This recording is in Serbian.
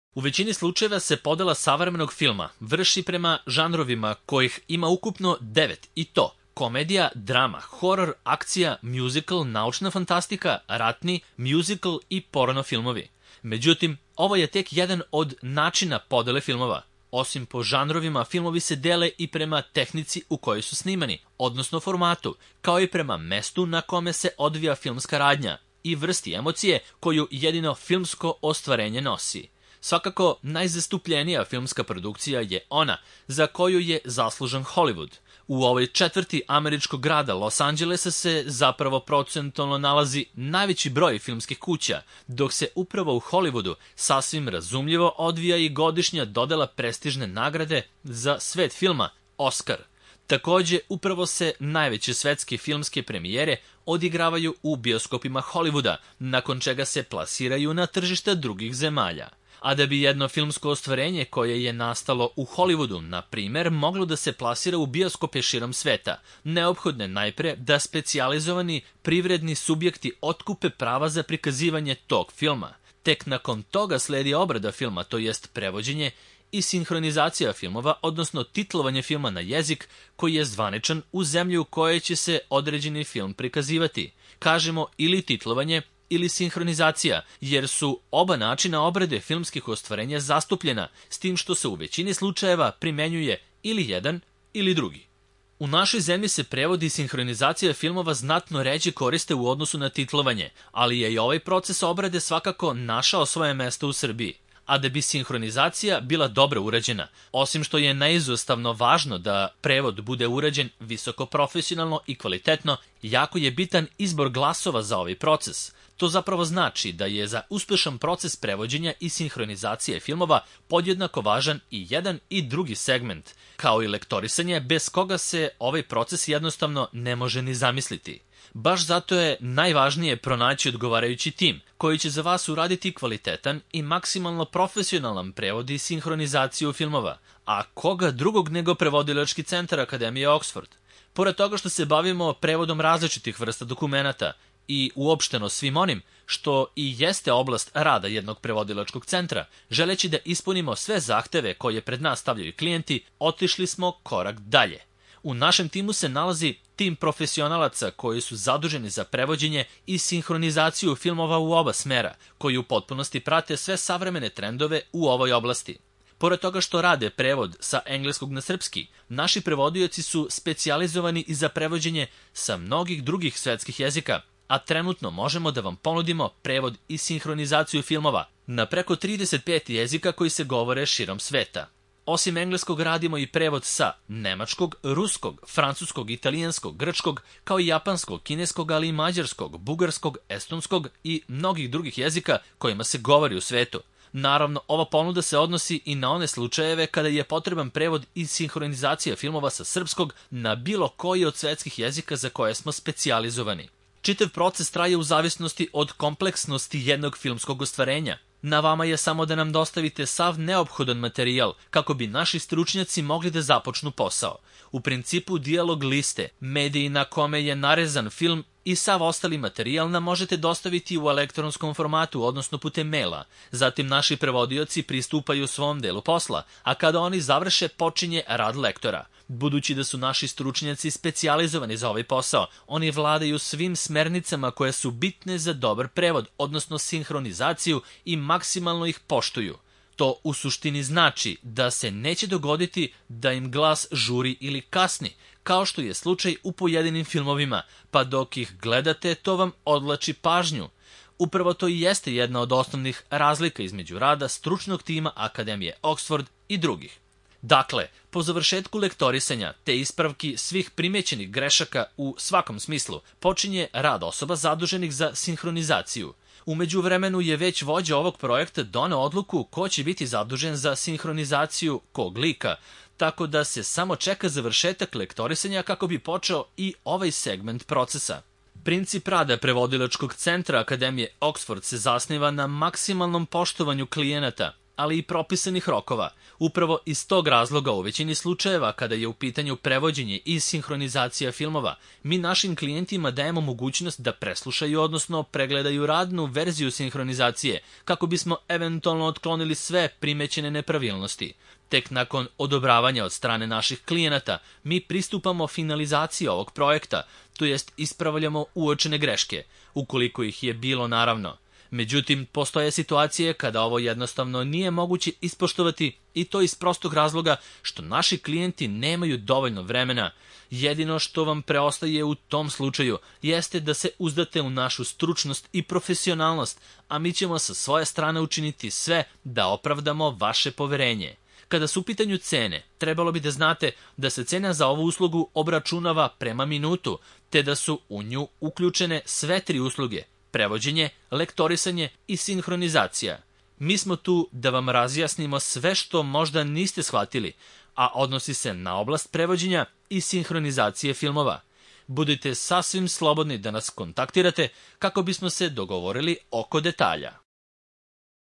U većini slučajeva se podela savremenog filma vrši prema žanrovima kojih ima ukupno 9 i to komedija, drama, horor, akcija, musical, naučna fantastika, ratni, musical i porno filmovi. Međutim, ovo je tek jedan od načina podele filmova. Osim po žanrovima, filmovi se dele i prema tehnici u kojoj su snimani, odnosno formatu, kao i prema mestu na kome se odvija filmska radnja i vrsti emocije koju jedino filmsko ostvarenje nosi. Svakako, najzastupljenija filmska produkcija je ona za koju je zaslužan Hollywood. U ovoj četvrti američkog grada Los Angelesa se zapravo procentualno nalazi najveći broj filmskih kuća, dok se upravo u Hollywoodu sasvim razumljivo odvija i godišnja dodela prestižne nagrade za svet filma Oscar. Takođe, upravo se najveće svetske filmske premijere odigravaju u bioskopima Hollywooda, nakon čega se plasiraju na tržišta drugih zemalja. A da bi jedno filmsko ostvarenje koje je nastalo u Hollywoodu, na primer, moglo da se plasira u bioskope širom sveta, neophodno je najpre da specijalizovani privredni subjekti otkupe prava za prikazivanje tog filma. Tek nakon toga sledi obrada filma, to jest prevođenje i sinhronizacija filmova, odnosno titlovanje filma na jezik koji je zvaničan u zemlji u kojoj će se određeni film prikazivati. Kažemo ili titlovanje ili sinhronizacija, jer su oba načina obrade filmskih ostvarenja zastupljena, s tim što se u većini slučajeva primenjuje ili jedan ili drugi. U našoj zemlji se prevodi i sinhronizacija filmova znatno ređe koriste u odnosu na titlovanje, ali je i ovaj proces obrade svakako našao svoje mesto u Srbiji. A da bi sinhronizacija bila dobro urađena, osim što je neizostavno važno da prevod bude urađen visoko profesionalno i kvalitetno, jako je bitan izbor glasova za ovaj proces. To zapravo znači da je za uspešan proces prevođenja i sinhronizacije filmova podjednako važan i jedan i drugi segment, kao i lektorisanje, bez koga se ovaj proces jednostavno ne može ni zamisliti. Baš zato je najvažnije pronaći odgovarajući tim, koji će za vas uraditi kvalitetan i maksimalno profesionalan prevod i sinhronizaciju filmova, a koga drugog nego Prevodilački centar Akademije Oxford. Pored toga što se bavimo prevodom različitih vrsta dokumenata i uopšteno svim onim što i jeste oblast rada jednog prevodilačkog centra, želeći da ispunimo sve zahteve koje pred nas stavljaju klijenti, otišli smo korak dalje. U našem timu se nalazi tim profesionalaca koji su zaduženi za prevođenje i sinhronizaciju filmova u oba smera, koji u potpunosti prate sve savremene trendove u ovoj oblasti. Pored toga što rade prevod sa engleskog na srpski, naši prevodioci su specijalizovani i za prevođenje sa mnogih drugih svetskih jezika, a trenutno možemo da vam ponudimo prevod i sinhronizaciju filmova na preko 35 jezika koji se govore širom sveta. Osim engleskog radimo i prevod sa nemačkog, ruskog, francuskog, italijanskog, grčkog, kao i japanskog, kineskog, ali i mađarskog, bugarskog, estonskog i mnogih drugih jezika kojima se govori u svetu. Naravno, ova ponuda se odnosi i na one slučajeve kada je potreban prevod i sinhronizacija filmova sa srpskog na bilo koji od svetskih jezika za koje smo specijalizovani. Čitav proces traje u zavisnosti od kompleksnosti jednog filmskog ostvarenja. Na vama je samo da nam dostavite sav neophodan materijal kako bi naši stručnjaci mogli da započnu posao. U principu dijalog liste, mediji na kome je narezan film i sav ostali materijal nam možete dostaviti u elektronskom formatu, odnosno putem maila. Zatim naši prevodioci pristupaju svom delu posla, a kada oni završe počinje rad lektora. Budući da su naši stručnjaci specijalizovani za ovaj posao, oni vladaju svim smernicama koje su bitne za dobar prevod, odnosno sinhronizaciju i maksimalno ih poštuju. To u suštini znači da se neće dogoditi da im glas žuri ili kasni, kao što je slučaj u pojedinim filmovima, pa dok ih gledate to vam odvlači pažnju. Upravo to i jeste jedna od osnovnih razlika između rada stručnog tima Akademije Oxford i drugih. Dakle, po završetku lektorisanja te ispravki svih primećenih grešaka u svakom smislu, počinje rad osoba zaduženih za sinhronizaciju. U međuvremenu je već vođa ovog projekta doneo odluku ko će biti zadužen za sinhronizaciju kog lika, tako da se samo čeka završetak lektorisanja kako bi počeo i ovaj segment procesa. Princip rada Prevodilačkog centra Akademije Oxford se zasniva na maksimalnom poštovanju klijenata, ali i propisanih rokova. Upravo iz tog razloga u većini slučajeva kada je u pitanju prevođenje i sinhronizacija filmova, mi našim klijentima dajemo mogućnost da preslušaju, odnosno pregledaju radnu verziju sinhronizacije, kako bismo eventualno otklonili sve primećene nepravilnosti. Tek nakon odobravanja od strane naših klijenata, mi pristupamo finalizaciji ovog projekta, to jest ispravljamo uočene greške, ukoliko ih je bilo naravno. Međutim, postoje situacije kada ovo jednostavno nije moguće ispoštovati i to iz prostog razloga što naši klijenti nemaju dovoljno vremena. Jedino što vam preostaje u tom slučaju jeste da se uzdate u našu stručnost i profesionalnost, a mi ćemo sa svoje strane učiniti sve da opravdamo vaše poverenje. Kada su u pitanju cene, trebalo bi da znate da se cena za ovu uslugu obračunava prema minutu, te da su u nju uključene sve 3 usluge: prevođenje, lektorisanje i sinhronizacija. Mi smo tu da vam razjasnimo sve što možda niste shvatili, a odnosi se na oblast prevođenja i sinhronizacije filmova. Budite sasvim slobodni da nas kontaktirate kako bismo se dogovorili oko detalja.